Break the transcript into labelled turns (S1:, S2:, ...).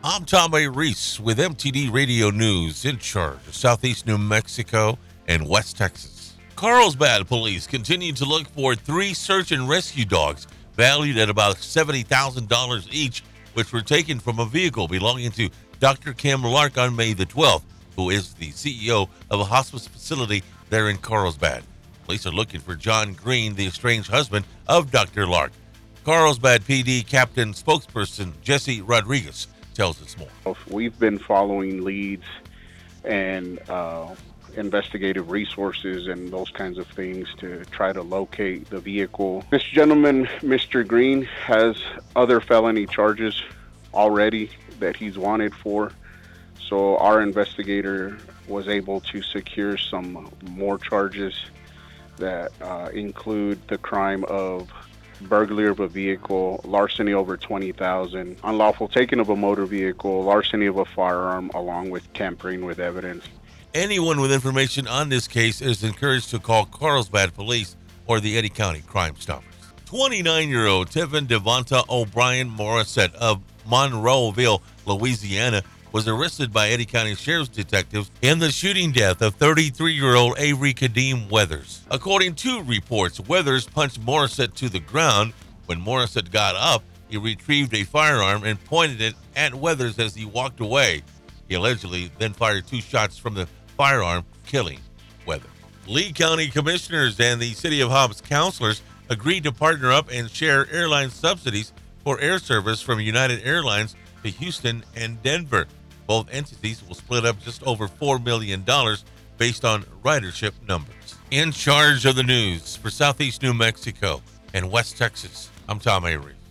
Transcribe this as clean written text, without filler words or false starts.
S1: I'm Tom A. Reese with MTD Radio News in charge of Southeast New Mexico and West Texas. Carlsbad police continue to look for 3 search and rescue dogs valued at about $70,000 each, which were taken from a vehicle belonging to Dr. Kim Lark on May the 12th, who is the CEO of a hospice facility there in Carlsbad. Police are looking for John Green, the estranged husband of Dr. Lark. Carlsbad PD Captain spokesperson Jesse Rodriguez tells us more.
S2: We've been following leads and investigative resources and those kinds of things to try to locate the vehicle. This gentleman, Mr. Green, has other felony charges already that he's wanted for. So our investigator was able to secure some more charges that include the crime of burglary of a vehicle, larceny over $20,000, unlawful taking of a motor vehicle, larceny of a firearm, along with tampering with evidence.
S1: Anyone with information on this case is encouraged to call Carlsbad Police or the Eddy County Crime Stoppers. 29-year-old Tiffin Devonta O'Brien Morissette of Monroeville, Louisiana, was arrested by Eddy County Sheriff's detectives in the shooting death of 33-year-old Avery Kadeem Weathers. According to reports, Weathers punched Morissette to the ground. When Morissette got up, he retrieved a firearm and pointed it at Weathers as he walked away. He allegedly then fired 2 shots from the firearm, killing Weathers. Lee County commissioners and the City of Hobbs councilors agreed to partner up and share airline subsidies for air service from United Airlines to Houston and Denver. Both entities will split up just over $4 million based on ridership numbers. In charge of the news for Southeast New Mexico and West Texas, I'm Tom Avery.